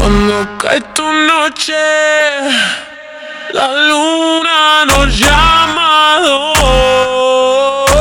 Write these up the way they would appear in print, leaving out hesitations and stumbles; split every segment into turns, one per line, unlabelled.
Cuando cae tu noche, la luna nos llama a dos.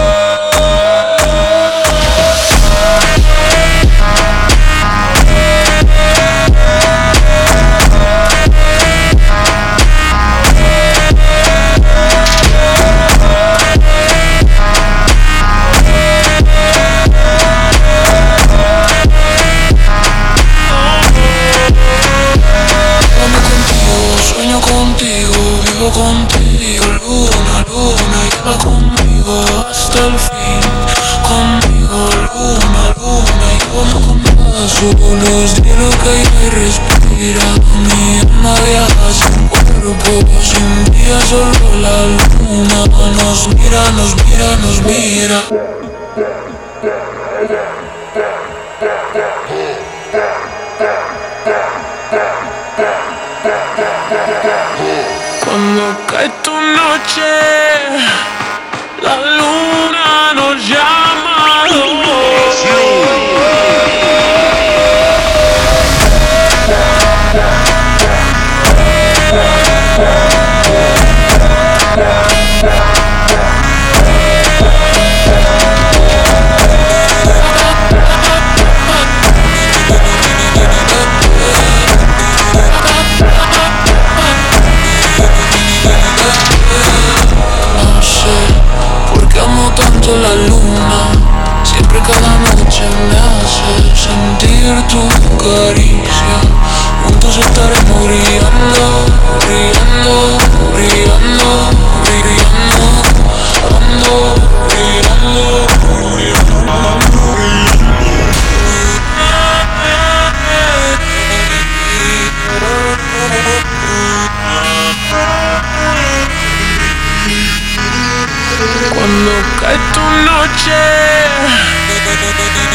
Sueño contigo, vivo contigo, luna, luna, lleva conmigo hasta el fin. Conmigo, luna, luna, llévame con su luz, di lo que hay y respira. Mi alma viaja sin cuerpo, sin día, solo la luna nos mira, nos mira, nos mira. Cuando cae tu noche, la luna nos llama a dos. Tanto la luna, siempre cada noche me hace sentir tu caricia. Juntos estaremos brillando, brillando, brillando, brillando, brillando, brillando, cuando cae tu noche.